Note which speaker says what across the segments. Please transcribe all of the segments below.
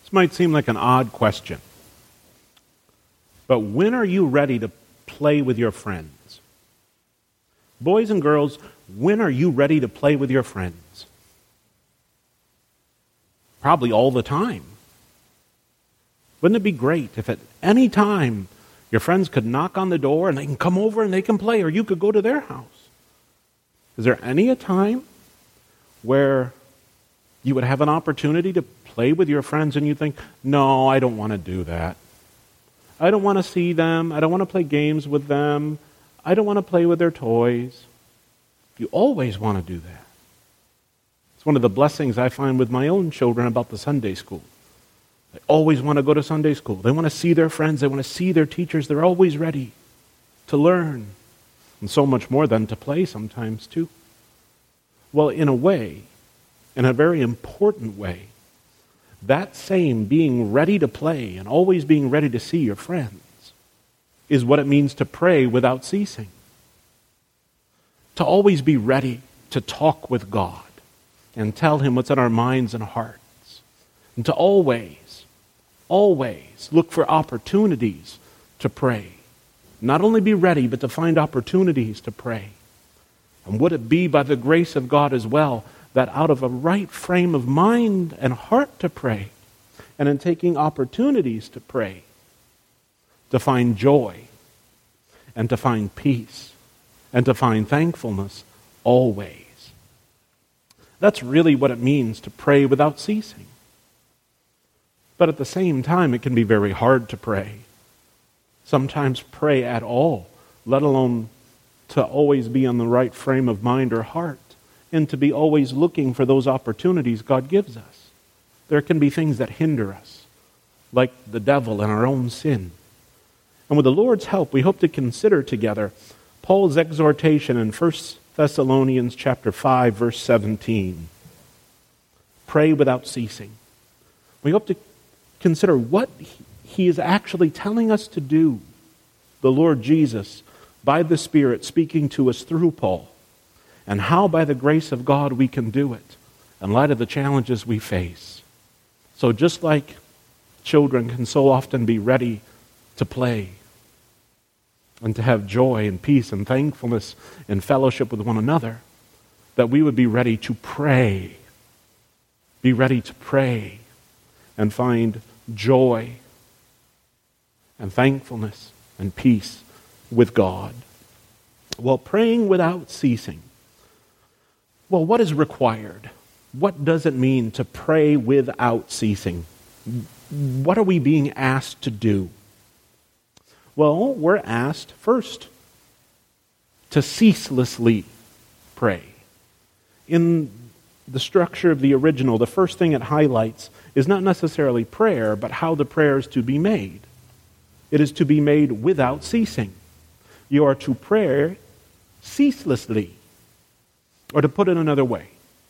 Speaker 1: This might seem like an odd question, but when are you ready to play with your friends? Boys and girls, when are you ready to play with your friends? Probably all the time. Wouldn't it be great if at any time your friends could knock on the door and they can come over and they can play, or you could go to their house? Is there any a time where you would have an opportunity to play with your friends and you think, no, I don't want to do that. I don't want to see them. I don't want to play games with them. I don't want to play with their toys. You always want to do that. It's one of the blessings I find with my own children about the Sunday school. They always want to go to Sunday school. They want to see their friends. They want to see their teachers. They're always ready to learn. And so much more than to play sometimes too. Well, in a way, in a very important way, that same being ready to play and always being ready to see your friends is what it means to pray without ceasing. To always be ready to talk with God and tell Him what's in our minds and hearts. And to always look for opportunities to pray. Not only be ready, but to find opportunities to pray. And would it be by the grace of God as well that out of a right frame of mind and heart to pray, and in taking opportunities to pray, to find joy, and to find peace, and to find thankfulness always. That's really what it means to pray without ceasing. But at the same time, it can be very hard to pray. Sometimes pray at all, let alone to always be on the right frame of mind or heart, and to be always looking for those opportunities God gives us. There can be things that hinder us, like the devil and our own sin. And with the Lord's help, we hope to consider together Paul's exhortation in 1 Thessalonians chapter 5, verse 17. Pray without ceasing. We hope to consider what he is actually telling us to do, the Lord Jesus, by the Spirit speaking to us through Paul, and how by the grace of God we can do it in light of the challenges we face. So just like children can so often be ready to play and to have joy and peace and thankfulness and fellowship with one another, that we would be ready to pray. Be ready to pray and find joy and thankfulness and peace with God. Well, praying without ceasing. Well, what is required? What does it mean to pray without ceasing? What are we being asked to do? Well, we're asked first to ceaselessly pray. In the structure of the original, the first thing it highlights is not necessarily prayer, but how the prayer is to be made. It is to be made without ceasing. You are to pray ceaselessly. Or to put it another way,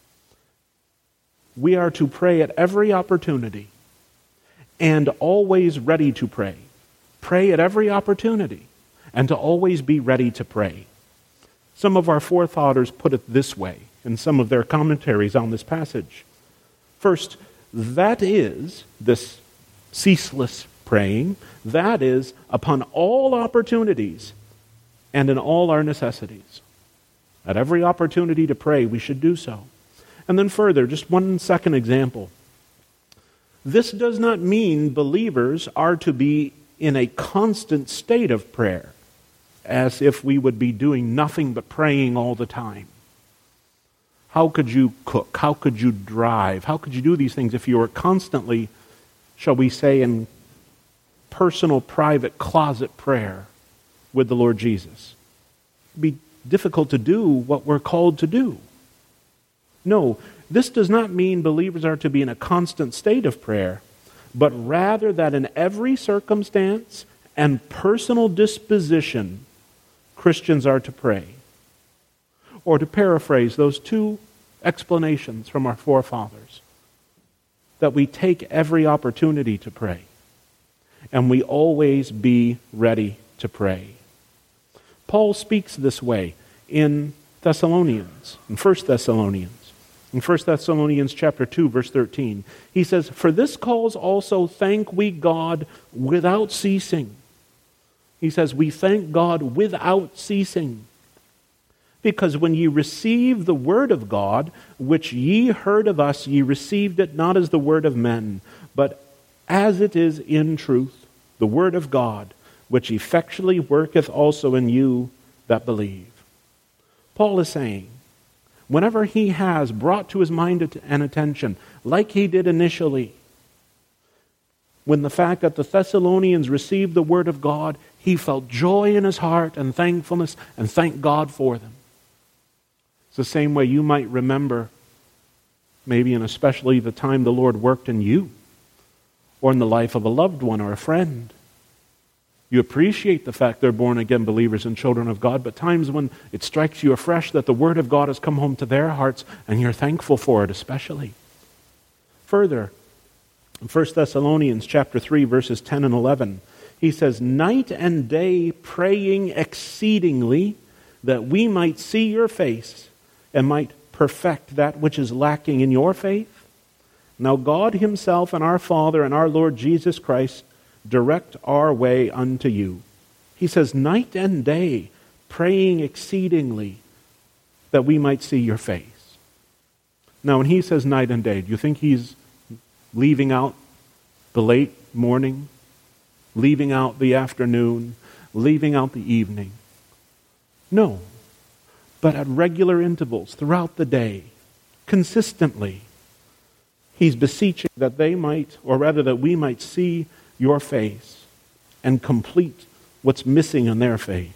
Speaker 1: we are to pray at every opportunity and always ready to pray. Pray at every opportunity and to always be ready to pray. Some of our forefathers put it this way in some of their commentaries on this passage. First, that is, this ceaseless praying, that is upon all opportunities and in all our necessities. At every opportunity to pray, we should do so. And then further, just one second example. This does not mean believers are to be in a constant state of prayer, as if we would be doing nothing but praying all the time. How could you cook? How could you drive? How could you do these things if you were constantly, shall we say, in personal, private, closet prayer with the Lord Jesus? It'd be difficult to do what we're called to do. No, this does not mean believers are to be in a constant state of prayer, but rather that in every circumstance and personal disposition, Christians are to pray. Or to paraphrase those two explanations from our forefathers, that we take every opportunity to pray, and we always be ready to pray. Paul speaks this way in Thessalonians, in 1 Thessalonians. In 1 Thessalonians chapter 2, verse 13, he says, "For this cause also thank we God without ceasing." He says, we thank God without ceasing. Because when ye received the word of God, which ye heard of us, ye received it not as the word of men, but as it is in truth, the word of God, which effectually worketh also in you that believe. Paul is saying, whenever he has brought to his mind and attention, like he did initially, when the fact that the Thessalonians received the word of God, he felt joy in his heart and thankfulness and thanked God for them. It's the same way you might remember, maybe and especially the time the Lord worked in you, or in the life of a loved one or a friend. You appreciate the fact they're born-again believers and children of God, but times when it strikes you afresh that the Word of God has come home to their hearts, and you're thankful for it especially. Further, in 1 Thessalonians chapter 3, verses 10 and 11, he says, "Night and day praying exceedingly, that we might see your face, and might perfect that which is lacking in your faith. Now God himself and our Father and our Lord Jesus Christ direct our way unto you." He says, night and day, praying exceedingly, that we might see your face. Now, when he says night and day, do you think he's leaving out the late morning, leaving out the afternoon, leaving out the evening? No. But at regular intervals throughout the day, consistently, he's beseeching that they might, or rather that we might see your face and complete what's missing in their faith.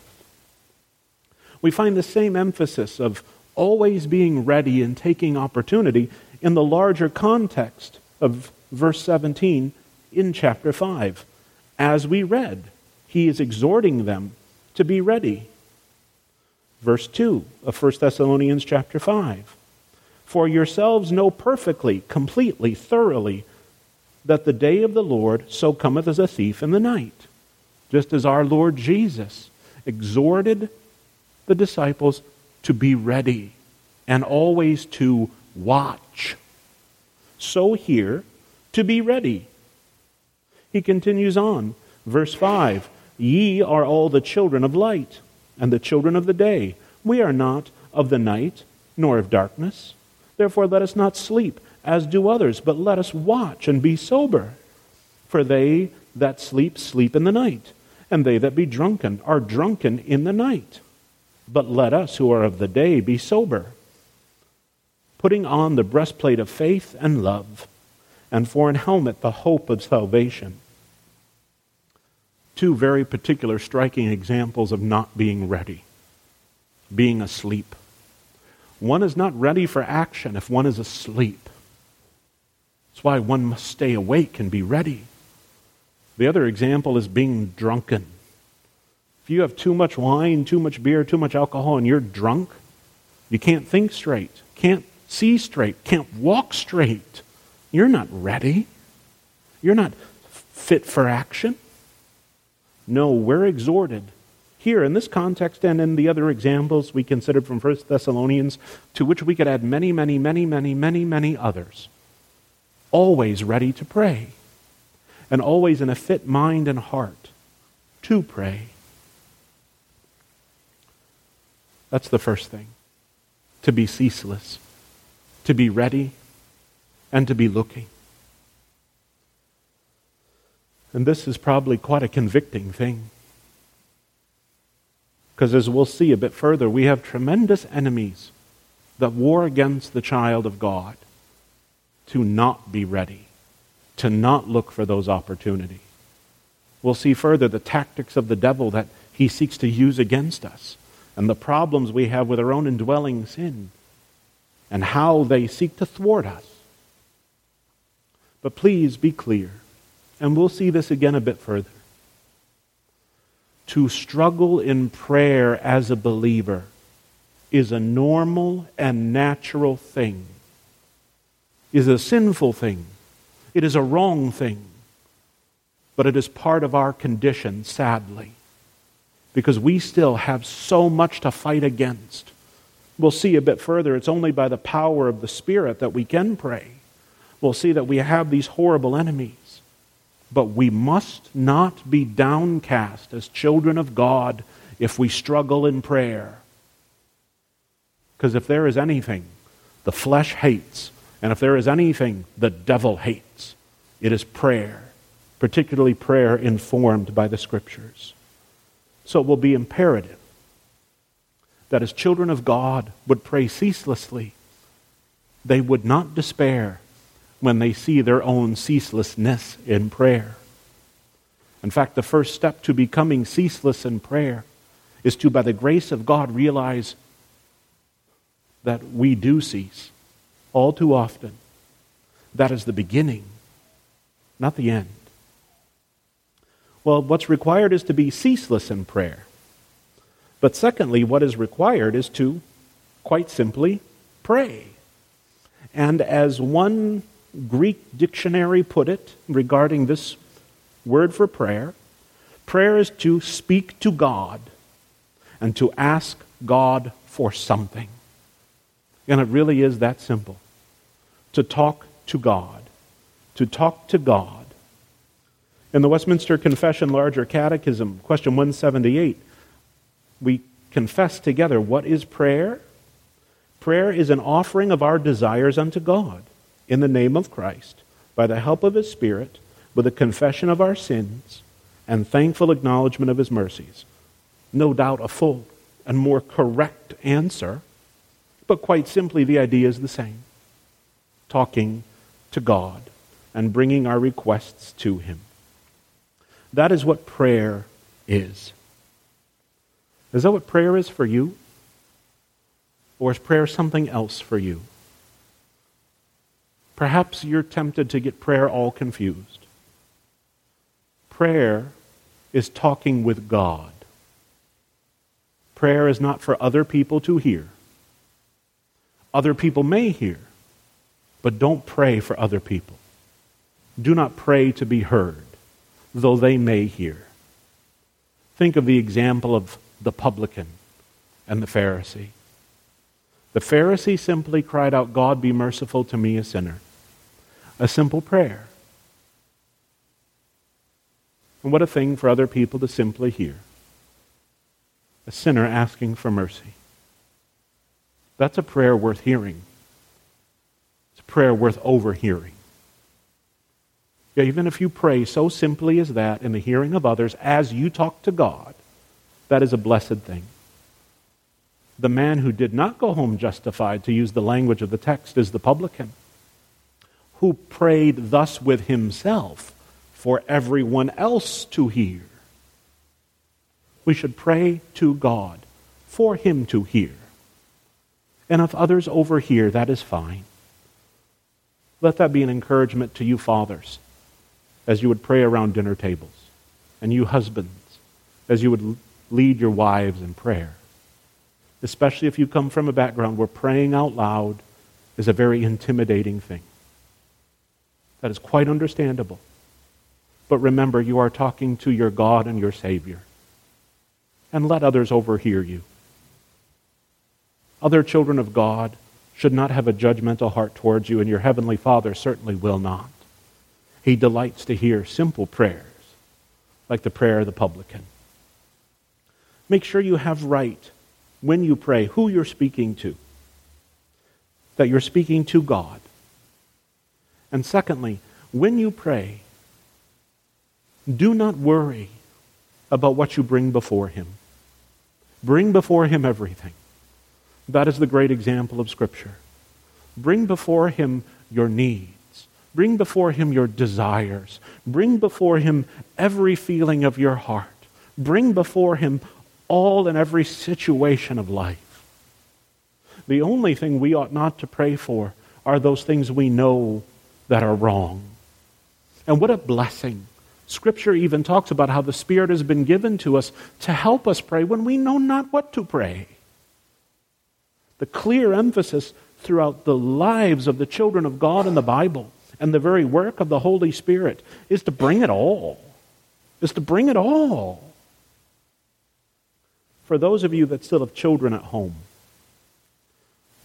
Speaker 1: We find the same emphasis of always being ready and taking opportunity in the larger context of verse 17 in chapter 5. As we read, he is exhorting them to be ready. Verse 2 of 1 Thessalonians chapter 5. "For yourselves know perfectly, completely, thoroughly, that the day of the Lord so cometh as a thief in the night." Just as our Lord Jesus exhorted the disciples to be ready and always to watch, so here, to be ready. He continues on, verse 5, "Ye are all the children of light, and the children of the day. We are not of the night, nor of darkness. Therefore let us not sleep, as do others, but let us watch and be sober. For they that sleep, sleep in the night, and they that be drunken are drunken in the night. But let us who are of the day be sober, putting on the breastplate of faith and love, and for an helmet the hope of salvation." Two very particular striking examples of not being ready. Being asleep. One is not ready for action if one is asleep. That's why one must stay awake and be ready. The other example is being drunken. If you have too much wine, too much beer, too much alcohol, and you're drunk, you can't think straight, can't see straight, can't walk straight. You're not ready. You're not fit for action. No, we're exhorted here in this context and in the other examples we considered from 1 Thessalonians, to which we could add many, many, many, many, many, many others. Always ready to pray, and always in a fit mind and heart to pray. That's the first thing. To be ceaseless, to be ready, and to be looking. And this is probably quite a convicting thing. Because as we'll see a bit further, we have tremendous enemies that war against the child of God to not be ready, to not look for those opportunities. We'll see further the tactics of the devil that he seeks to use against us, and the problems we have with our own indwelling sin, and how they seek to thwart us. But please be clear, and we'll see this again a bit further. To struggle in prayer as a believer is a normal and natural thing. It is a sinful thing. It is a wrong thing. But it is part of our condition, sadly, because we still have so much to fight against. We'll see a bit further, it's only by the power of the Spirit that we can pray. We'll see that we have these horrible enemies. But we must not be downcast as children of God if we struggle in prayer. Because if there is anything the flesh hates, and if there is anything the devil hates, it is prayer, particularly prayer informed by the Scriptures. So it will be imperative that as children of God would pray ceaselessly. They would not despair when they see their own ceaselessness in prayer. In fact, the first step to becoming ceaseless in prayer is to, by the grace of God, realize that we do cease all too often. That is the beginning, not the end. Well, what's required is to be ceaseless in prayer. But secondly, what is required is to, quite simply, pray. And as one Greek dictionary put it regarding this word for prayer, prayer is to speak to God and to ask God for something. And it really is that simple. To talk to God. To talk to God. In the Westminster Confession Larger Catechism, question 178, we confess together, what is prayer? Prayer is an offering of our desires unto God in the name of Christ, by the help of His Spirit, with a confession of our sins and thankful acknowledgement of His mercies. No doubt a full and more correct answer, but quite simply the idea is the same. Talking to God and bringing our requests to Him. That is what prayer is. Is that what prayer is for you? Or is prayer something else for you? Perhaps you're tempted to get prayer all confused. Prayer is talking with God. Prayer is not for other people to hear. Other people may hear, but don't pray for other people. Do not pray to be heard, though they may hear. Think of the example of the publican and the Pharisee. The Pharisee simply cried out, God, be merciful to me, a sinner. A simple prayer. And what a thing for other people to simply hear. A sinner asking for mercy. That's a prayer worth hearing. It's a prayer worth overhearing. Yeah, even if you pray so simply as that in the hearing of others as you talk to God, that is a blessed thing. The man who did not go home justified, to use the language of the text, is the publican, who prayed thus with himself for everyone else to hear. We should pray to God for Him to hear. And if others overhear, that is fine. Let that be an encouragement to you fathers, as you would pray around dinner tables, and you husbands, as you would lead your wives in prayer. Especially if you come from a background where praying out loud is a very intimidating thing. That is quite understandable. But remember, you are talking to your God and your Savior. And let others overhear you. Other children of God should not have a judgmental heart towards you, and your Heavenly Father certainly will not. He delights to hear simple prayers, like the prayer of the publican. Make sure you have right, when you pray, who you're speaking to. That you're speaking to God. And secondly, when you pray, do not worry about what you bring before Him. Bring before Him everything. That is the great example of Scripture. Bring before Him your needs. Bring before Him your desires. Bring before Him every feeling of your heart. Bring before Him all and every situation of life. The only thing we ought not to pray for are those things we know that are wrong. And what a blessing. Scripture even talks about how the Spirit has been given to us to help us pray when we know not what to pray. The clear emphasis throughout the lives of the children of God in the Bible and the very work of the Holy Spirit is to bring it all. Is to bring it all. For those of you that still have children at home,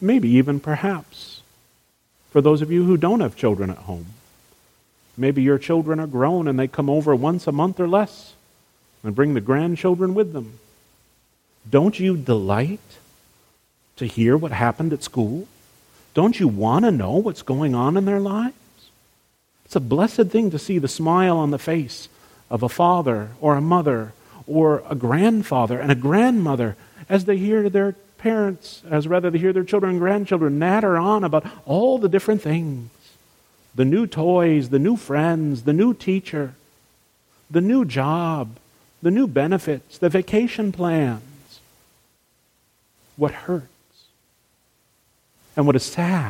Speaker 1: Maybe even perhaps for those of you who don't have children at home. Maybe your children are grown and they come over once a month or less and bring the grandchildren with them. Don't you delight to hear what happened at school? Don't you want to know what's going on in their lives? It's a blessed thing to see the smile on the face of a father or a mother or a grandfather and a grandmother as they hear their parents, they hear their children and grandchildren natter on about all the different things. The new toys, the new friends, the new teacher, the new job, the new benefits, the vacation plans. What hurts and what is sad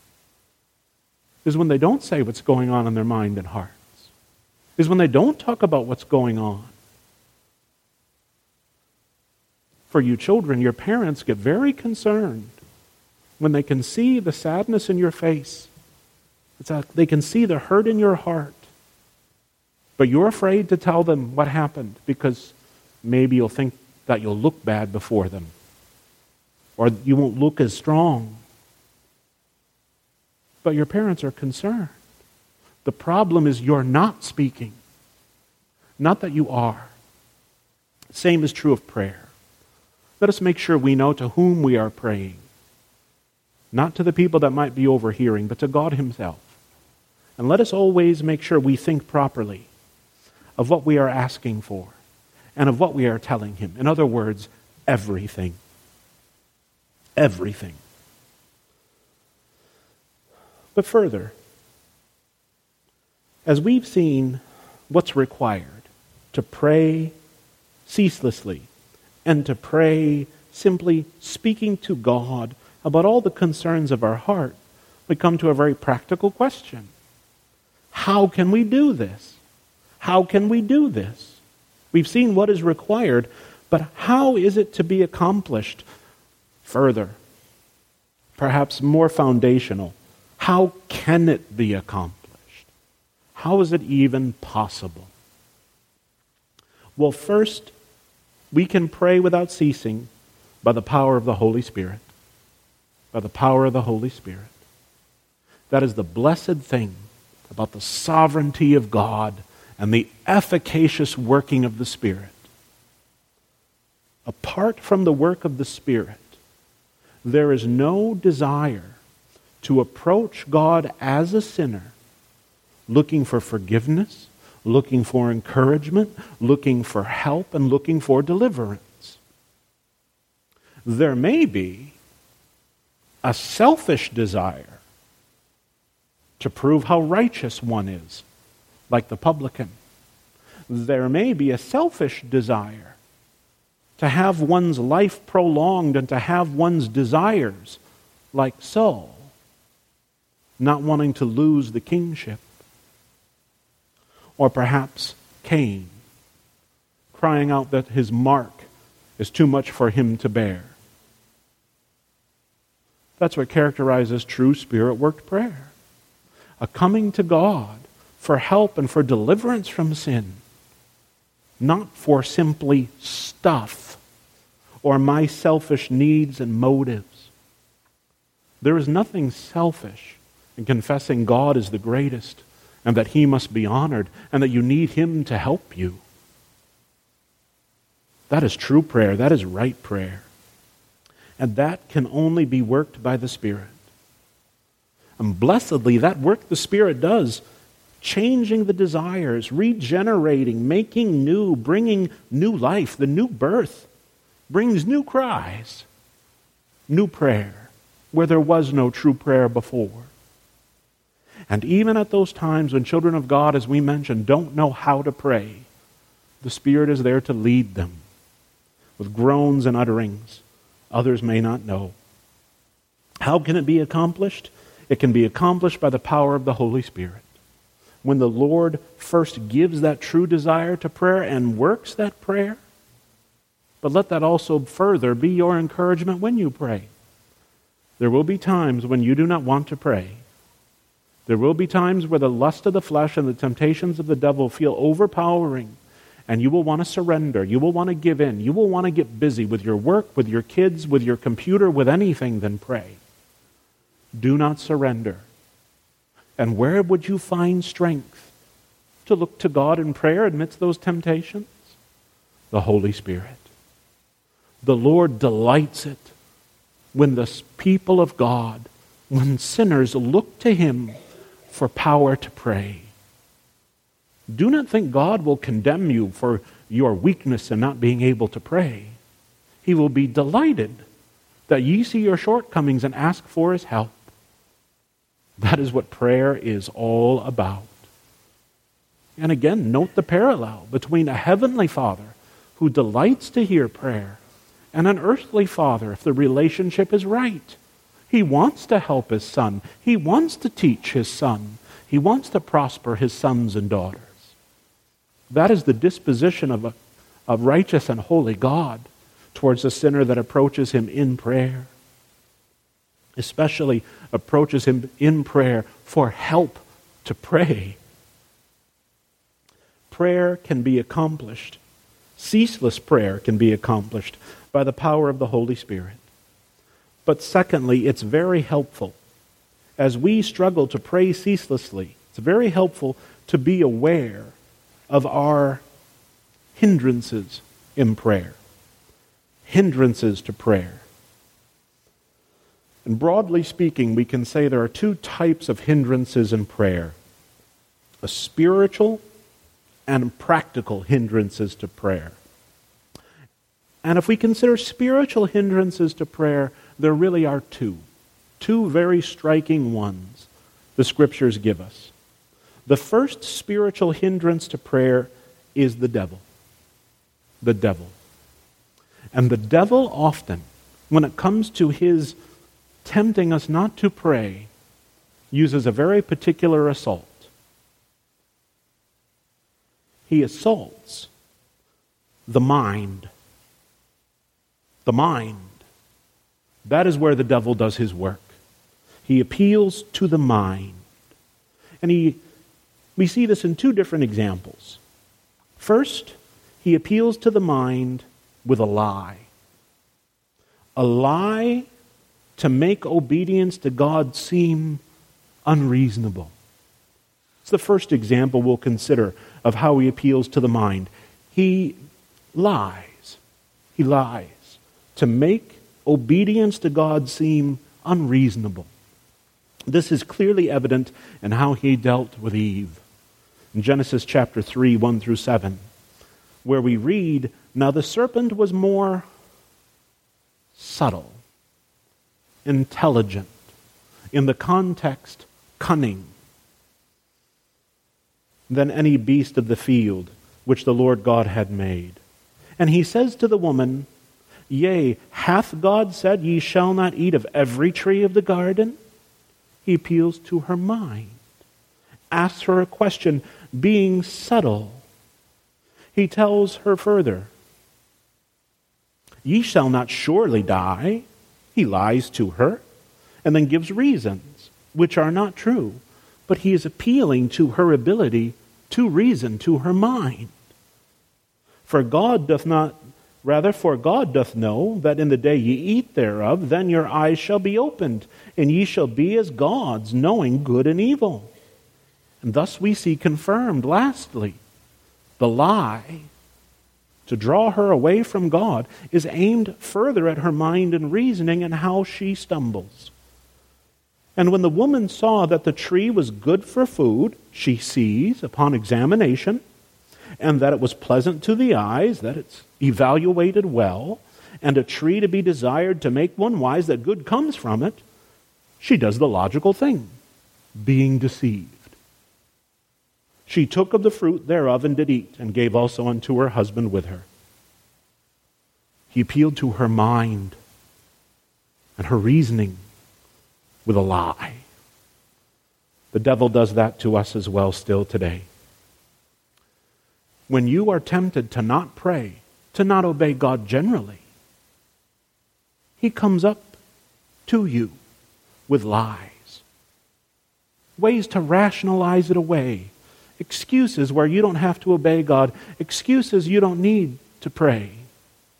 Speaker 1: is when they don't say what's going on in their mind and hearts, is when they don't talk about what's going on. For you children, your parents get very concerned when they can see the sadness in your face. They can see the hurt in your heart. But you're afraid to tell them what happened because maybe you'll think that you'll look bad before them. Or you won't look as strong. But your parents are concerned. The problem is you're not speaking. Not that you are. Same is true of prayer. Let us make sure we know to whom we are praying. Not to the people that might be overhearing, but to God Himself. And let us always make sure we think properly of what we are asking for and of what we are telling Him. In other words, everything. Everything. But further, as we've seen what's required to pray ceaselessly and to pray simply speaking to God about all the concerns of our heart, we come to a very practical question. How can we do this? How can we do this? We've seen what is required, but how is it to be accomplished further? Perhaps more foundational. How can it be accomplished? How is it even possible? Well, first, we can pray without ceasing by the power of the Holy Spirit. By the power of the Holy Spirit. That is the blessed thing about the sovereignty of God and the efficacious working of the Spirit. Apart from the work of the Spirit, there is no desire to approach God as a sinner, looking for forgiveness, looking for encouragement, looking for help, and looking for deliverance. There may be a selfish desire to prove how righteous one is, like the publican. There may be a selfish desire to have one's life prolonged and to have one's desires, like Saul, not wanting to lose the kingship. Or perhaps Cain, crying out that his mark is too much for him to bear. That's what characterizes true Spirit-worked prayer. A coming to God for help and for deliverance from sin. Not for simply stuff or my selfish needs and motives. There is nothing selfish in confessing God is the greatest and that He must be honored and that you need Him to help you. That is true prayer. That is right prayer. And that can only be worked by the Spirit. And blessedly, that work the Spirit does, changing the desires, regenerating, making new, bringing new life, the new birth, brings new cries, new prayer, where there was no true prayer before. And even at those times when children of God, as we mentioned, don't know how to pray, the Spirit is there to lead them with groans and utterings others may not know. How can it be accomplished? It can be accomplished by the power of the Holy Spirit. When the Lord first gives that true desire to prayer and works that prayer, but let that also further be your encouragement when you pray. There will be times when you do not want to pray. There will be times where the lust of the flesh and the temptations of the devil feel overpowering, and you will want to surrender. You will want to give in. You will want to get busy with your work, with your kids, with your computer, with anything than pray. Do not surrender. And where would you find strength to look to God in prayer amidst those temptations? The Holy Spirit. The Lord delights it when the people of God, when sinners look to Him for power to pray. Do not think God will condemn you for your weakness in not being able to pray. He will be delighted that ye see your shortcomings and ask for His help. That is what prayer is all about. And again, note the parallel between a heavenly Father who delights to hear prayer and an earthly Father if the relationship is right. He wants to help His Son. He wants to teach His Son. He wants to prosper His sons and daughters. That is the disposition of a righteous and holy God towards a sinner that approaches Him in prayer. Especially approaches Him in prayer for help to pray. Prayer can be accomplished. Ceaseless prayer can be accomplished by the power of the Holy Spirit. But secondly, it's very helpful. As we struggle to pray ceaselessly, it's very helpful to be aware of our hindrances in prayer. Hindrances to prayer. And broadly speaking, we can say there are two types of hindrances in prayer. A spiritual and practical hindrances to prayer. And if we consider spiritual hindrances to prayer, there really are two. Two very striking ones the Scriptures give us. The first spiritual hindrance to prayer is the devil. The devil. And the devil often, when it comes to his tempting us not to pray, uses a very particular assault. He assaults the mind. The mind. That is where the devil does his work. He appeals to the mind. And we see this in two different examples. First, he appeals to the mind with a lie. A lie to make obedience to God seem unreasonable. It's the first example we'll consider of how he appeals to the mind. He lies. He lies to make obedience to God seem unreasonable. This is clearly evident in how he dealt with Eve. In Genesis chapter 3, 1 through 7, where we read, "Now the serpent was more subtle, intelligent, in the context, cunning, than any beast of the field which the Lord God had made. And he says to the woman, Yea, hath God said, Ye shall not eat of every tree of the garden?" He appeals to her mind, asks her a question, being subtle. He tells her further, "Ye shall not surely die." He lies to her, and then gives reasons which are not true. But he is appealing to her ability to reason, to her mind. For God doth know that in the day ye eat thereof, then your eyes shall be opened, and ye shall be as gods, knowing good and evil. And thus we see confirmed, lastly, the lie to draw her away from God is aimed further at her mind and reasoning and how she stumbles. And when the woman saw that the tree was good for food, she sees, upon examination, and that it was pleasant to the eyes, that it's evaluated well, and a tree to be desired to make one wise, that good comes from it, she does the logical thing, being deceived. She took of the fruit thereof and did eat, and gave also unto her husband with her. He appealed to her mind and her reasoning with a lie. The devil does that to us as well still today. When you are tempted to not pray, to not obey God generally, he comes up to you with lies, ways to rationalize it away, excuses where you don't have to obey God, excuses you don't need to pray.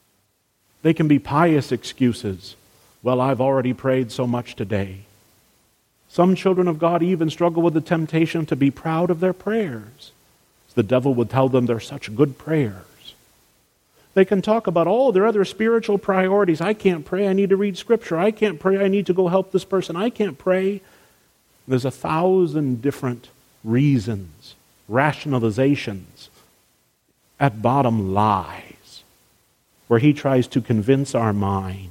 Speaker 1: They can be pious excuses. Well, I've already prayed so much today. Some children of God even struggle with the temptation to be proud of their prayers. The devil would tell them they're such good prayers. They can talk about all their other spiritual priorities. I can't pray, I need to read Scripture. I can't pray, I need to go help this person. I can't pray. There's 1,000 different reasons, rationalizations, at bottom lies, where he tries to convince our minds.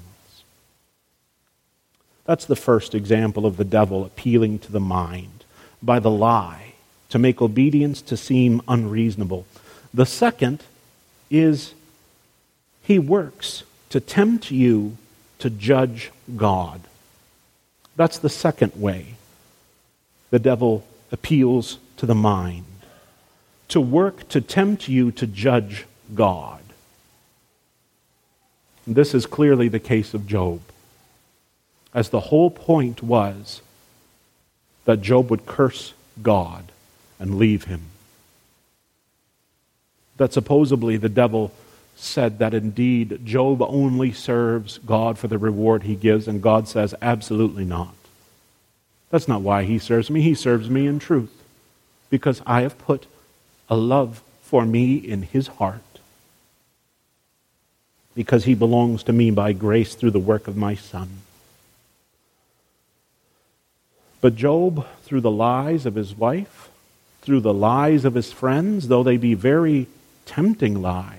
Speaker 1: That's the first example of the devil appealing to the mind by the lie to make obedience to seem unreasonable. The second is he works to tempt you to judge God. That's the second way the devil appeals to the mind. To work to tempt you to judge God. And this is clearly the case of Job, as the whole point was that Job would curse God and leave him. That supposedly the devil said that indeed Job only serves God for the reward he gives, and God says, absolutely not. That's not why he serves me. He serves me in truth, because I have put a love for me in his heart, because he belongs to me by grace through the work of my Son. But Job, through the lies of his wife, through the lies of his friends, though they be very tempting lies,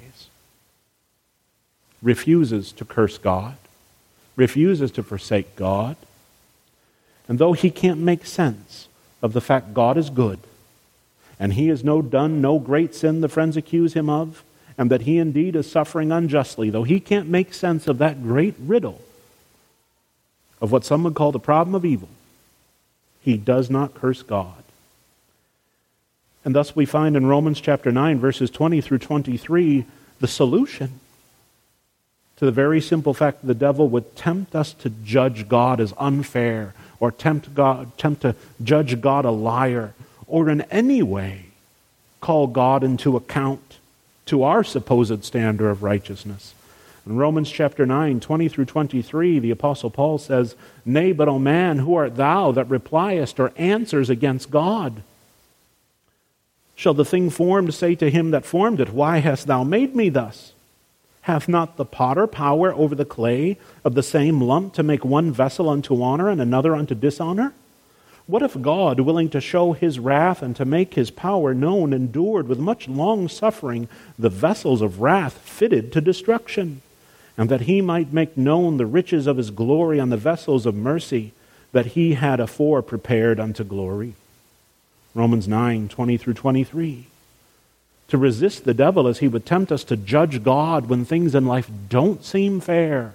Speaker 1: refuses to curse God, refuses to forsake God. And though he can't make sense of the fact God is good, and he has done no great sin the friends accuse him of, and that he indeed is suffering unjustly, though he can't make sense of that great riddle of what some would call the problem of evil, he does not curse God. And thus we find in Romans chapter 9, verses 20 through 23, the solution to the very simple fact that the devil would tempt us to judge God as unfair, or tempt to judge God a liar, or in any way call God into account to our supposed standard of righteousness. In Romans chapter 9, 20 through 23, the Apostle Paul says, Nay, but, O man, who art thou that repliest or answers against God? Shall the thing formed say to him that formed it, Why hast thou made me thus? Hath not the potter power over the clay of the same lump to make one vessel unto honor and another unto dishonor? What if God, willing to show his wrath and to make his power known, endured with much long suffering the vessels of wrath fitted to destruction, and that he might make known the riches of his glory on the vessels of mercy that he had afore prepared unto glory? Romans 9, 20 through 23. To resist the devil as he would tempt us to judge God when things in life don't seem fair.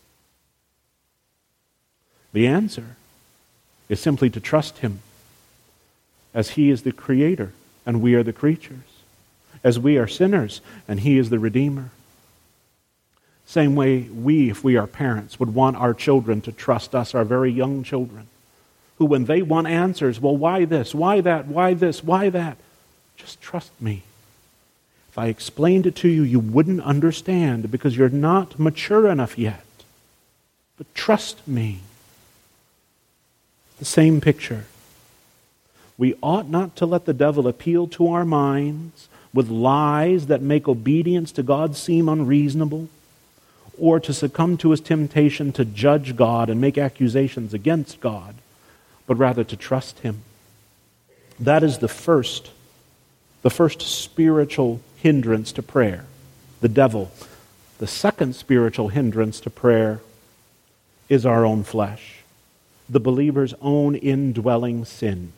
Speaker 1: The answer is simply to trust him, as he is the creator and we are the creatures, as we are sinners and he is the redeemer. Same way we, if we are parents, would want our children to trust us, our very young children, who when they want answers, well, why this, why that, why this, why that? Just trust me. If I explained it to you, you wouldn't understand because you're not mature enough yet. But trust me. The same picture. We ought not to let the devil appeal to our minds with lies that make obedience to God seem unreasonable, or to succumb to his temptation to judge God and make accusations against God, but rather to trust him. That is the first spiritual hindrance to prayer, the devil. The second spiritual hindrance to prayer is our own flesh, the believer's own indwelling sin.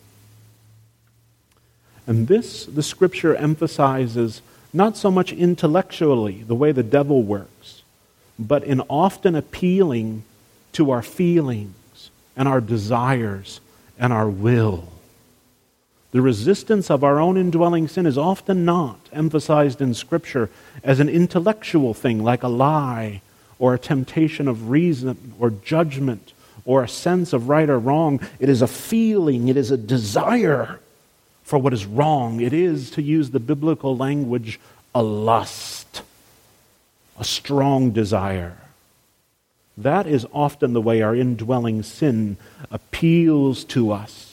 Speaker 1: And this, the Scripture emphasizes not so much intellectually, the way the devil works, but in often appealing to our feelings and our desires and our will. The resistance of our own indwelling sin is often not emphasized in Scripture as an intellectual thing, like a lie or a temptation of reason or judgment or a sense of right or wrong. It is a feeling, it is a desire for what is wrong. It is, to use the biblical language, a lust, a strong desire. That is often the way our indwelling sin appeals to us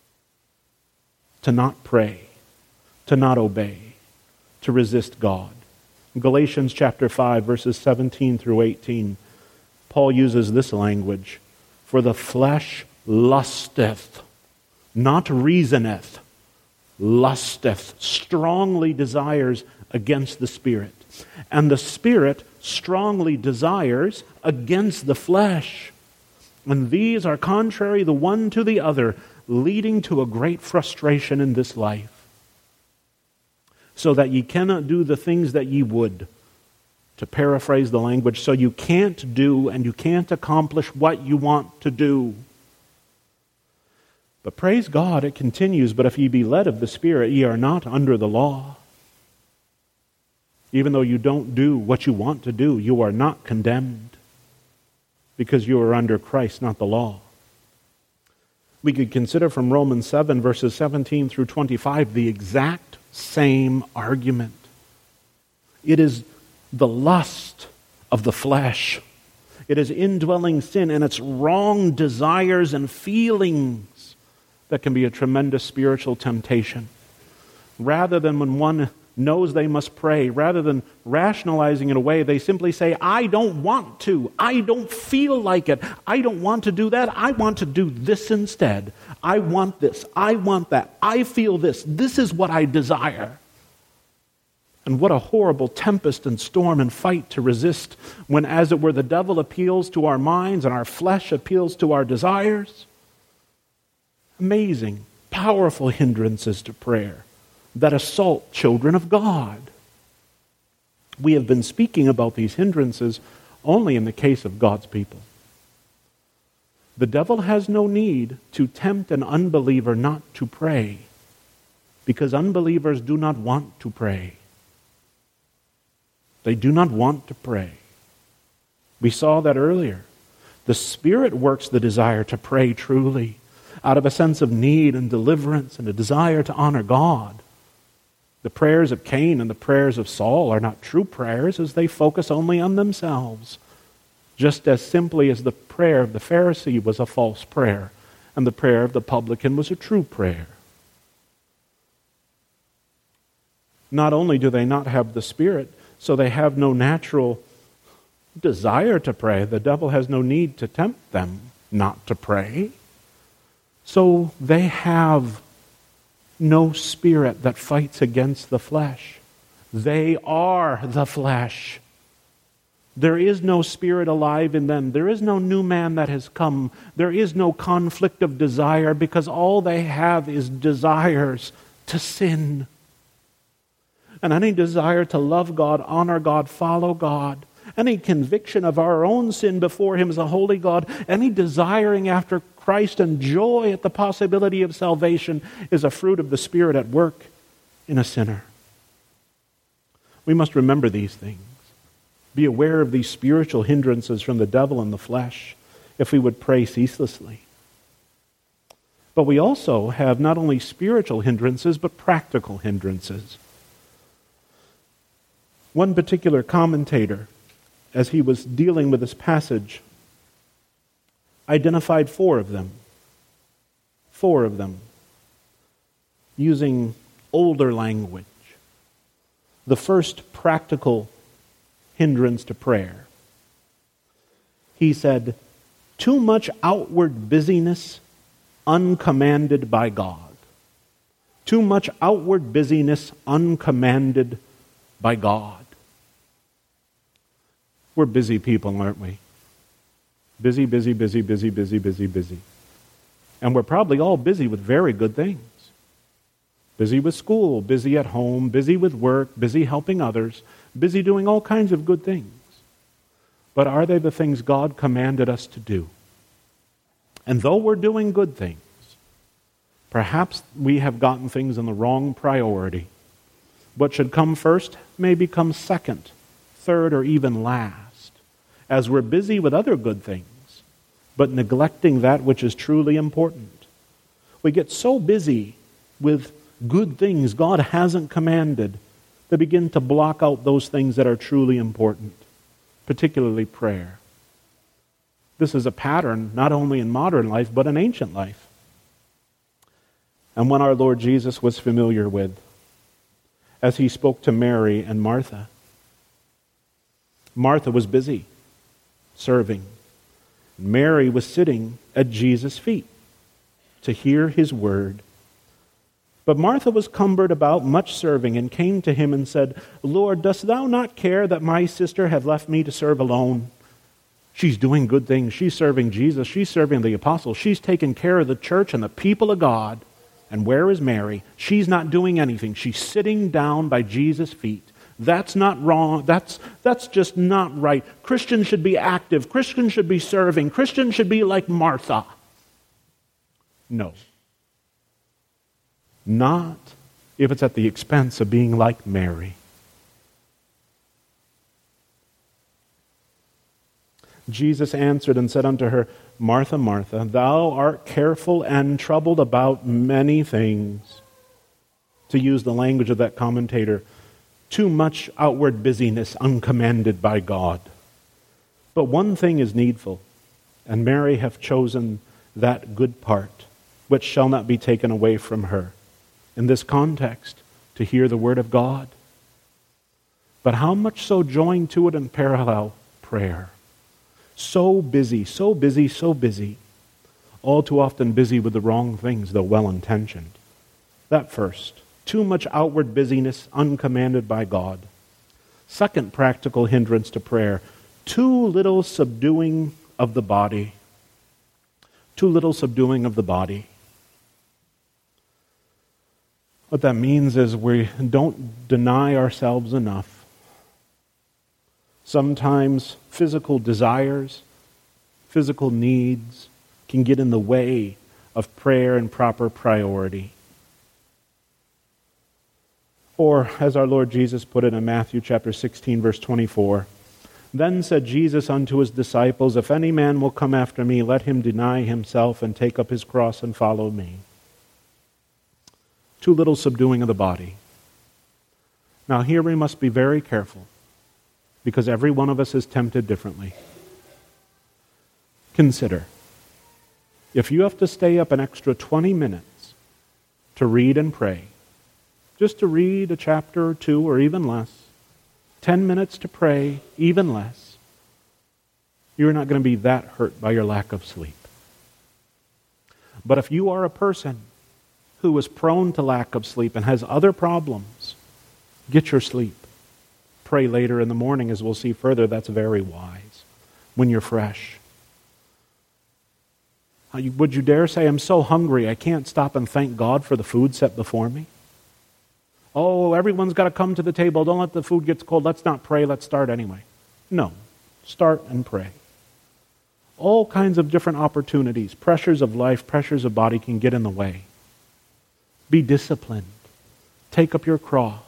Speaker 1: to not pray, to not obey, to resist God. In Galatians chapter 5, verses 17 through 18, Paul uses this language, "For the flesh lusteth, not reasoneth, lusteth," strongly desires against the Spirit. And the Spirit strongly desires against the flesh. And these are contrary the one to the other, leading to a great frustration in this life. So that ye cannot do the things that ye would. To paraphrase the language, so you can't do and you can't accomplish what you want to do. But praise God, it continues, "But if ye be led of the Spirit, ye are not under the law." Even though you don't do what you want to do, you are not condemned, because you are under Christ, not the law. We could consider from Romans 7, verses 17 through 25, the exact same argument. It is the lust of the flesh. It is indwelling sin and its wrong desires and feelings that can be a tremendous spiritual temptation. Rather than when one knows they must pray, rather than rationalizing it away, they simply say, "I don't want to. I don't feel like it. I don't want to do that. I want to do this instead. I want this. I want that. I feel this. This is what I desire." And what a horrible tempest and storm and fight to resist when, as it were, the devil appeals to our minds and our flesh appeals to our desires. Amazing, powerful hindrances to prayer that assault children of God. We have been speaking about these hindrances only in the case of God's people. The devil has no need to tempt an unbeliever not to pray, because unbelievers do not want to pray. They do not want to pray. We saw that earlier. The Spirit works the desire to pray truly, out of a sense of need and deliverance and a desire to honor God. The prayers of Cain and the prayers of Saul are not true prayers, as they focus only on themselves, just as simply as the prayer of the Pharisee was a false prayer and the prayer of the publican was a true prayer. Not only do they not have the Spirit, so they have no natural desire to pray. The devil has no need to tempt them not to pray. So they have no spirit that fights against the flesh. They are the flesh. There is no spirit alive in them. There is no new man that has come. There is no conflict of desire, because all they have is desires to sin. And any desire to love God, honor God, follow God, any conviction of our own sin before Him as a holy God, any desiring after Christ and joy at the possibility of salvation is a fruit of the Spirit at work in a sinner. We must remember these things. Be aware of these spiritual hindrances from the devil and the flesh if we would pray ceaselessly. But we also have not only spiritual hindrances, but practical hindrances. One particular commentator, as he was dealing with this passage, identified four of them, using older language. The first practical hindrance to prayer. He said, too much outward busyness uncommanded by God. Too much outward busyness uncommanded by God. We're busy people, aren't we? Busy, busy, busy, busy, busy, busy, busy. And we're probably all busy with very good things. Busy with school, busy at home, busy with work, busy helping others, busy doing all kinds of good things. But are they the things God commanded us to do? And though we're doing good things, perhaps we have gotten things in the wrong priority. What should come first may become second, third, or even last, as we're busy with other good things, but neglecting that which is truly important. We get so busy with good things God hasn't commanded that begin to block out those things that are truly important, particularly prayer. This is a pattern not only in modern life, but in ancient life. And one our Lord Jesus was familiar with as he spoke to Mary and Martha. Martha was busy serving. Mary was sitting at Jesus' feet to hear his word. But Martha was cumbered about much serving and came to him and said, Lord, dost thou not care that my sister have left me to serve alone? She's doing good things. She's serving Jesus. She's serving the apostles. She's taking care of the church and the people of God. And where is Mary? She's not doing anything. She's sitting down by Jesus' feet. That's not wrong. That's just not right. Christians should be active. Christians should be serving. Christians should be like Martha. No. Not if it's at the expense of being like Mary. Jesus answered and said unto her, Martha, Martha, thou art careful and troubled about many things. To use the language of that commentator, too much outward busyness uncommanded by God. But one thing is needful, and Mary hath chosen that good part, which shall not be taken away from her. In this context, to hear the word of God. But how much so joined to it in parallel? Prayer. So busy, so busy, so busy. All too often busy with the wrong things, though well-intentioned. That first. Too much outward busyness uncommanded by God. Second practical hindrance to prayer. Too little subduing of the body. Too little subduing of the body. What that means is we don't deny ourselves enough. Sometimes physical desires, physical needs can get in the way of prayer and proper priority. Or, as our Lord Jesus put it in Matthew chapter 16, verse 24, Then said Jesus unto his disciples, If any man will come after me, let him deny himself and take up his cross and follow me. Too little subduing of the body. Now here we must be very careful, because every one of us is tempted differently. Consider, if you have to stay up an extra 20 minutes to read and pray, just to read a chapter or two or even less, 10 minutes to pray, even less, you're not going to be that hurt by your lack of sleep. But if you are a person who is prone to lack of sleep and has other problems, get your sleep. Pray later in the morning, as we'll see further. That's very wise when you're fresh. Would you dare say, I'm so hungry, I can't stop and thank God for the food set before me? Oh, everyone's got to come to the table. Don't let the food get cold. Let's not pray. Let's start anyway. No. Start and pray. All kinds of different opportunities, pressures of life, pressures of body can get in the way. Be disciplined. Take up your cross.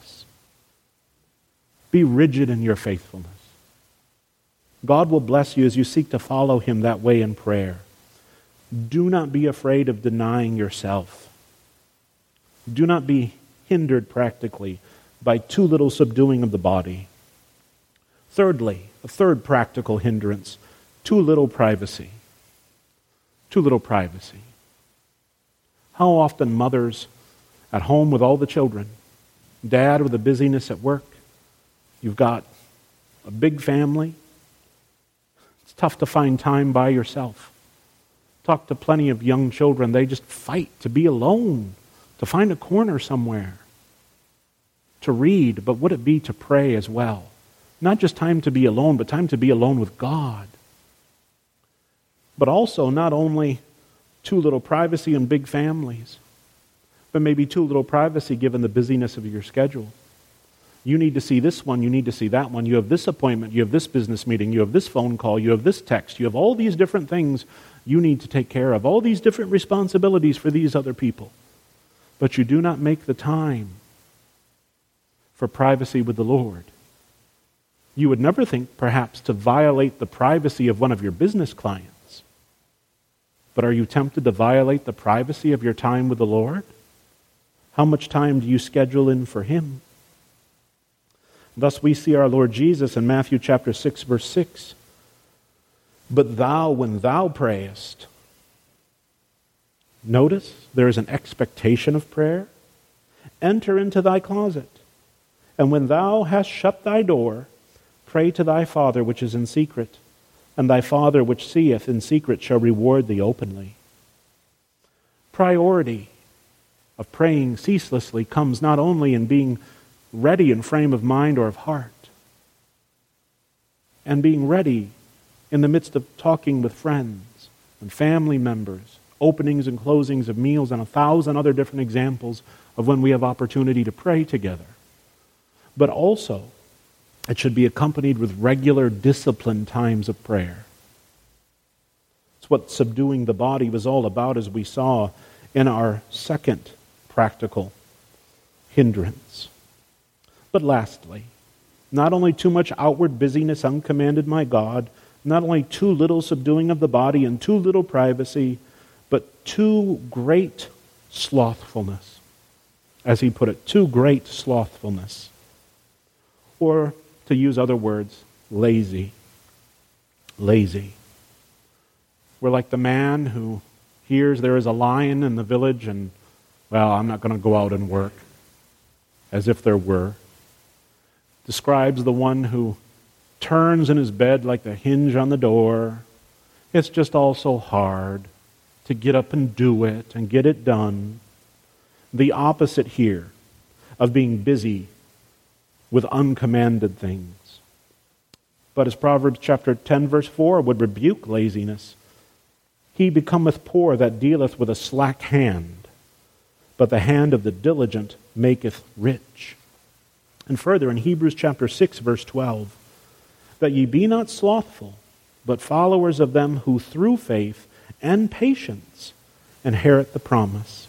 Speaker 1: Be rigid in your faithfulness. God will bless you as you seek to follow him that way in prayer. Do not be afraid of denying yourself. Do not be hindered practically by too little subduing of the body. Thirdly, a third practical hindrance, too little privacy. Too little privacy. How often mothers at home with all the children, dad with the busyness at work, you've got a big family. It's tough to find time by yourself. Talk to plenty of young children. They just fight to be alone, to find a corner somewhere, to read, but would it be to pray as well? Not just time to be alone, but time to be alone with God. But also not only too little privacy in big families, but maybe too little privacy given the busyness of your schedule. You need to see this one, you need to see that one, you have this appointment, you have this business meeting, you have this phone call, you have this text, you have all these different things you need to take care of, all these different responsibilities for these other people. But you do not make the time for privacy with the Lord. You would never think, perhaps, to violate the privacy of one of your business clients. But are you tempted to violate the privacy of your time with the Lord? How much time do you schedule in for him? Thus we see our Lord Jesus in Matthew chapter 6, verse 6. But thou, when thou prayest, notice there is an expectation of prayer. Enter into thy closet, and when thou hast shut thy door, pray to thy Father which is in secret, and thy Father which seeth in secret shall reward thee openly. Priority of praying ceaselessly comes not only in being ready in frame of mind or of heart, and being ready in the midst of talking with friends and family members, openings and closings of meals, and 1,000 other different examples of when we have opportunity to pray together. But also, it should be accompanied with regular disciplined times of prayer. It's what subduing the body was all about, as we saw in our second practical hindrance. But lastly, not only too much outward busyness uncommanded my God, not only too little subduing of the body and too little privacy, but too great slothfulness. As he put it, too great slothfulness. Or, to use other words, lazy. Lazy. We're like the man who hears there is a lion in the village and, well, I'm not going to go out and work. As if there were. Describes the one who turns in his bed like the hinge on the door. It's just all so hard to get up and do it and get it done. The opposite here of being busy with uncommanded things. But as Proverbs chapter 10 verse 4 would rebuke laziness, he becometh poor that dealeth with a slack hand, but the hand of the diligent maketh rich. And further in Hebrews chapter 6 verse 12, that ye be not slothful, but followers of them who through faith and patience inherit the promise.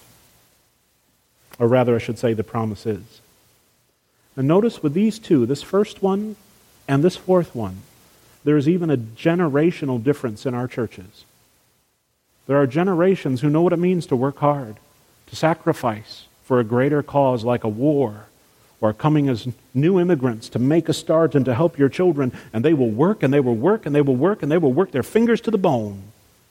Speaker 1: Or rather, I should say, the promise is. And notice with these two, this first one and this fourth one, there is even a generational difference in our churches. There are generations who know what it means to work hard, to sacrifice for a greater cause like a war, or coming as new immigrants to make a start and to help your children, and they will work and they will work and they will work and they will work their fingers to the bone.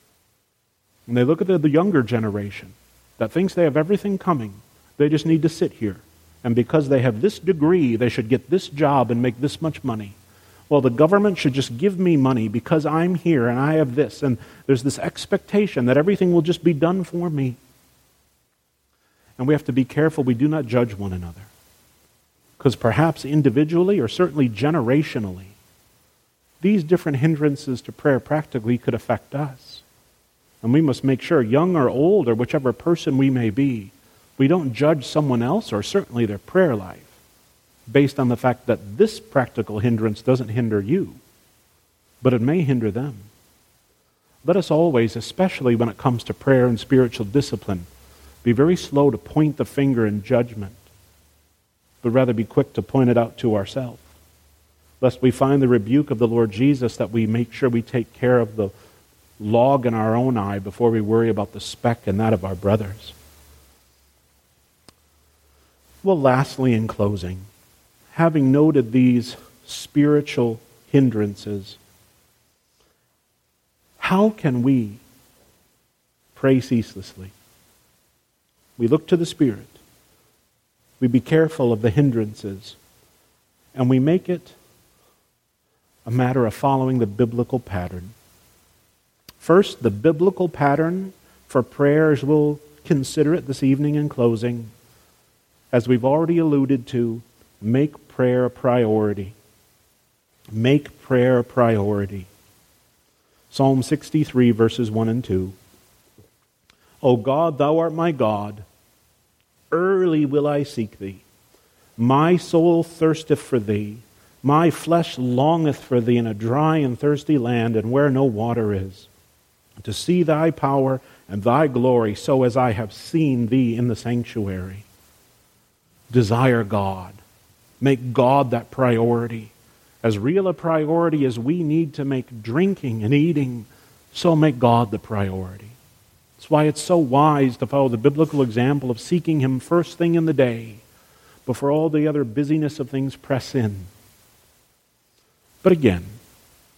Speaker 1: And they look at the younger generation that thinks they have everything coming. They just need to sit here. And because they have this degree, they should get this job and make this much money. Well, the government should just give me money because I'm here and I have this. And there's this expectation that everything will just be done for me. And we have to be careful we do not judge one another. Because perhaps individually or certainly generationally, these different hindrances to prayer practically could affect us. And we must make sure, young or old or whichever person we may be, we don't judge someone else or certainly their prayer life based on the fact that this practical hindrance doesn't hinder you, but it may hinder them. Let us always, especially when it comes to prayer and spiritual discipline, be very slow to point the finger in judgment, but rather be quick to point it out to ourselves, lest we find the rebuke of the Lord Jesus that we make sure we take care of the log in our own eye before we worry about the speck in that of our brothers. Well, lastly, in closing, having noted these spiritual hindrances, how can we pray ceaselessly? We look to the Spirit. We be careful of the hindrances, and we make it a matter of following the biblical pattern. First, the biblical pattern for prayers, we'll consider it this evening in closing. As we've already alluded to, make prayer a priority. Make prayer a priority. Psalm 63, verses 1 and 2. O God, thou art my God. Early will I seek thee. My soul thirsteth for thee. My flesh longeth for thee in a dry and thirsty land, and where no water is, to see thy power and thy glory, so as I have seen thee in the sanctuary. Desire God. Make God that priority. As real a priority as we need to make drinking and eating, so make God the priority. That's why it's so wise to follow the biblical example of seeking Him first thing in the day, before all the other busyness of things press in. But again,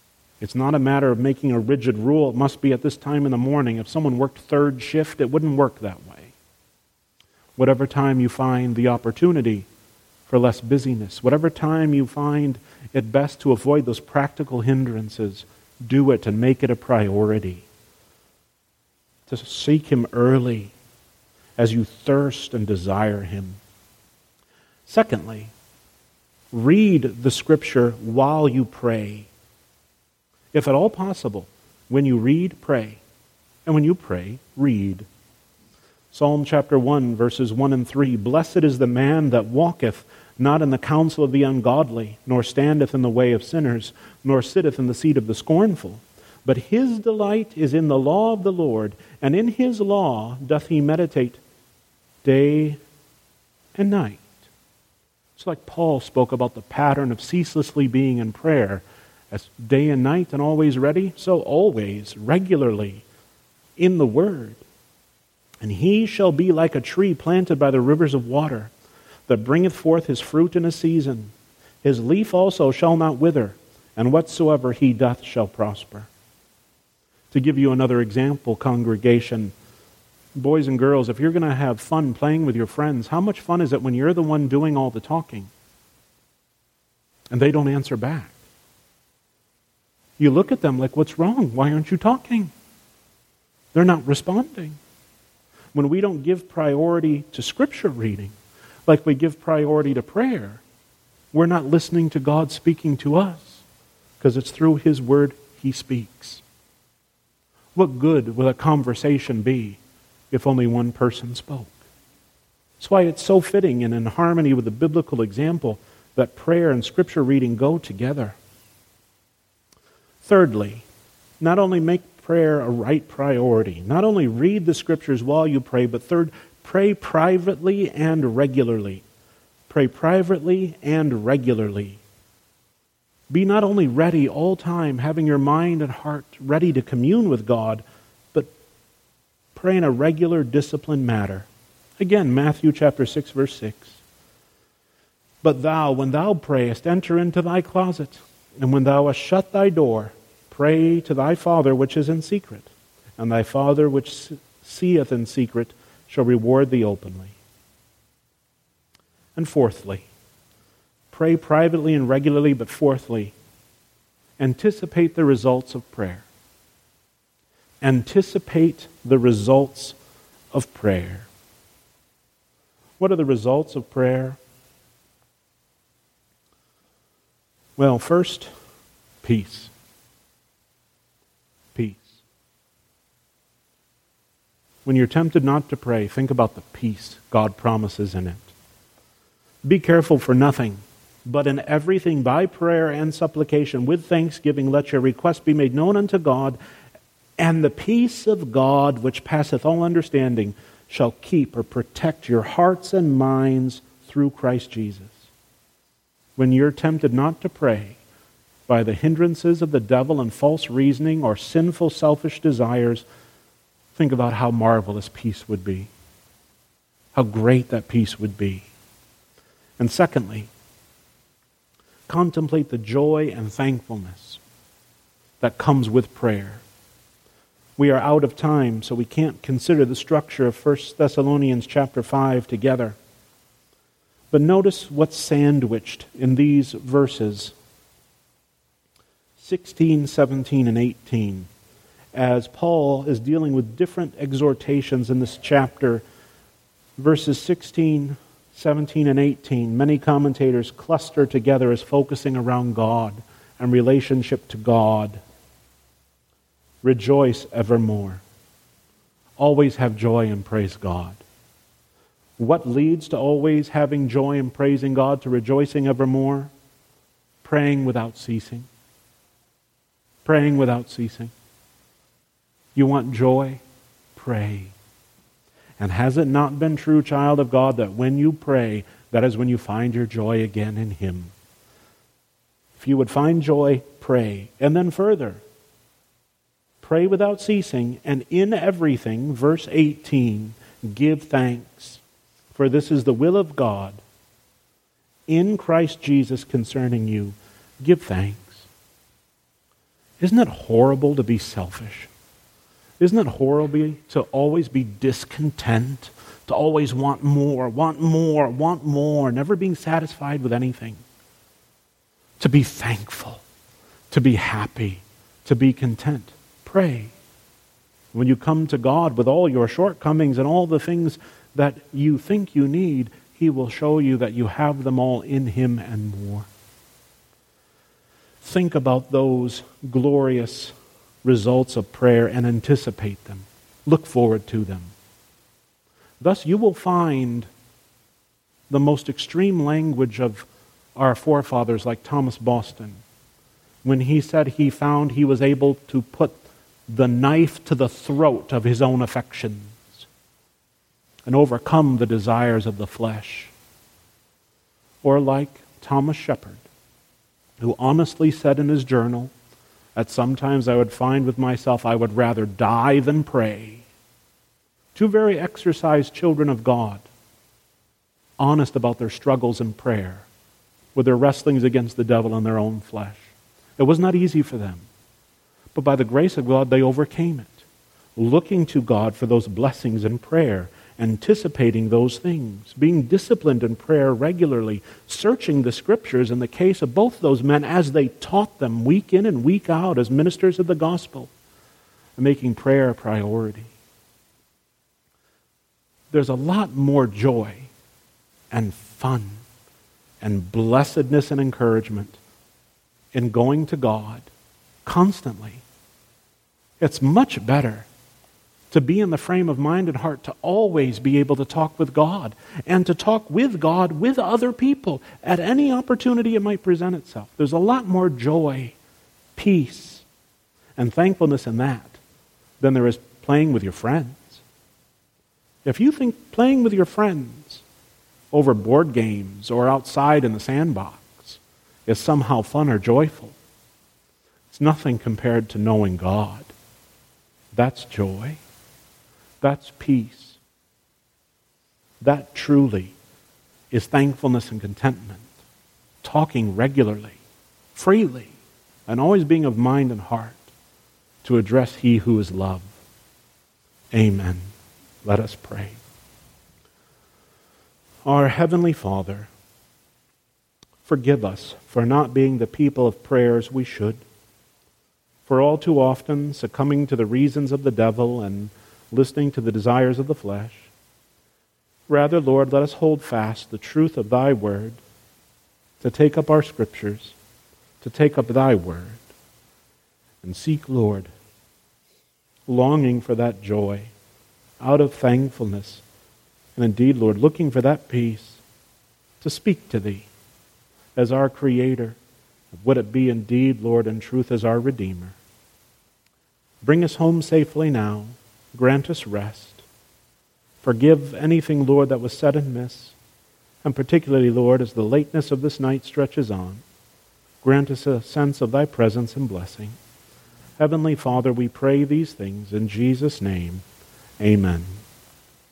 Speaker 1: It's not a matter of making a rigid rule. It must be at this time in the morning. If someone worked third shift, it wouldn't work that way. Whatever time you find the opportunity for less busyness, whatever time you find it best to avoid those practical hindrances, do it and make it a priority. To seek Him early as you thirst and desire Him. Secondly, read the Scripture while you pray. If at all possible, when you read, pray. And when you pray, read. Psalm chapter 1, verses 1 and 3. Blessed is the man that walketh not in the counsel of the ungodly, nor standeth in the way of sinners, nor sitteth in the seat of the scornful. But his delight is in the law of the Lord, and in his law doth he meditate day and night. It's like Paul spoke about the pattern of ceaselessly being in prayer, as day and night and always ready, so always, regularly, in the Word. And he shall be like a tree planted by the rivers of water, that bringeth forth his fruit in his season. His leaf also shall not wither, and whatsoever he doth shall prosper. To give you another example, congregation, boys and girls, if you're going to have fun playing with your friends, how much fun is it when you're the one doing all the talking and they don't answer back? You look at them like, what's wrong? Why aren't you talking? They're not responding. When we don't give priority to Scripture reading, like we give priority to prayer, we're not listening to God speaking to us, because it's through His Word He speaks. What good will a conversation be if only one person spoke? That's why it's so fitting and in harmony with the biblical example that prayer and Scripture reading go together. Thirdly, not only make prayer a right priority, not only read the Scriptures while you pray, but third, pray privately and regularly. Pray privately and regularly. Be not only ready all time, having your mind and heart ready to commune with God, but pray in a regular, disciplined manner. Again, Matthew chapter 6, verse 6. But thou, when thou prayest, enter into thy closet, and when thou hast shut thy door, pray to thy Father which is in secret, and thy Father which seeth in secret shall reward thee openly. And fourthly, pray privately and regularly, but fourthly, anticipate the results of prayer. Anticipate the results of prayer. What are the results of prayer? Well, first, peace. Peace. When you're tempted not to pray, think about the peace God promises in it. Be careful for nothing, but in everything by prayer and supplication with thanksgiving let your requests be made known unto God, and the peace of God which passeth all understanding shall keep or protect your hearts and minds through Christ Jesus. When you're tempted not to pray by the hindrances of the devil and false reasoning or sinful selfish desires, think about how marvelous peace would be. How great that peace would be. And secondly, contemplate the joy and thankfulness that comes with prayer. We are out of time, so we can't consider the structure of 1 Thessalonians chapter 5 together. But notice what's sandwiched in these verses 16, 17, and 18, as Paul is dealing with different exhortations in this chapter. Verses 16, 17, and 18, many commentators cluster together as focusing around God and relationship to God. Rejoice evermore. Always have joy and praise God. What leads to always having joy and praising God, to rejoicing evermore? Praying without ceasing. Praying without ceasing. You want joy? Pray. And has it not been true, child of God, that when you pray, that is when you find your joy again in Him? If you would find joy, pray. And then further, pray without ceasing, and in everything, verse 18, give thanks. For this is the will of God in Christ Jesus concerning you. Give thanks. Isn't it horrible to be selfish? Isn't it horrible to always be discontent, to always want more, never being satisfied with anything? To be thankful, to be happy, to be content. Pray. When you come to God with all your shortcomings and all the things that you think you need, He will show you that you have them all in Him and more. Think about those glorious results of prayer and anticipate them. Look forward to them. Thus you will find the most extreme language of our forefathers like Thomas Boston, when he said he found he was able to put the knife to the throat of his own affections and overcome the desires of the flesh. Or like Thomas Shepard, who honestly said in his journal that sometimes I would find with myself I would rather die than pray. Two very exercised children of God, honest about their struggles in prayer, with their wrestlings against the devil and their own flesh. It was not easy for them, but by the grace of God they overcame it, looking to God for those blessings in prayer, anticipating those things, being disciplined in prayer regularly, searching the Scriptures in the case of both those men as they taught them week in and week out as ministers of the gospel, and making prayer a priority. There's a lot more joy and fun and blessedness and encouragement in going to God constantly. It's much better to be in the frame of mind and heart to always be able to talk with God and to talk with God with other people at any opportunity it might present itself. There's a lot more joy, peace, and thankfulness in that than there is playing with your friends. If you think playing with your friends over board games or outside in the sandbox is somehow fun or joyful, it's nothing compared to knowing God. That's joy. That's peace. That truly is thankfulness and contentment. Talking regularly, freely, and always being of mind and heart to address He who is love. Amen. Let us pray. Our Heavenly Father, forgive us for not being the people of prayers we should, for all too often succumbing to the reasons of the devil and listening to the desires of the flesh. Rather, Lord, let us hold fast the truth of Thy word, to take up our Scriptures, to take up Thy word, and seek, Lord, longing for that joy, out of thankfulness, and indeed, Lord, looking for that peace, to speak to Thee as our Creator. Would it be indeed, Lord, in truth as our Redeemer. Bring us home safely now. Grant us rest. Forgive anything, Lord, that was said amiss, and particularly, Lord, as the lateness of this night stretches on, grant us a sense of Thy presence and blessing. Heavenly Father, we pray these things in Jesus' name. Amen.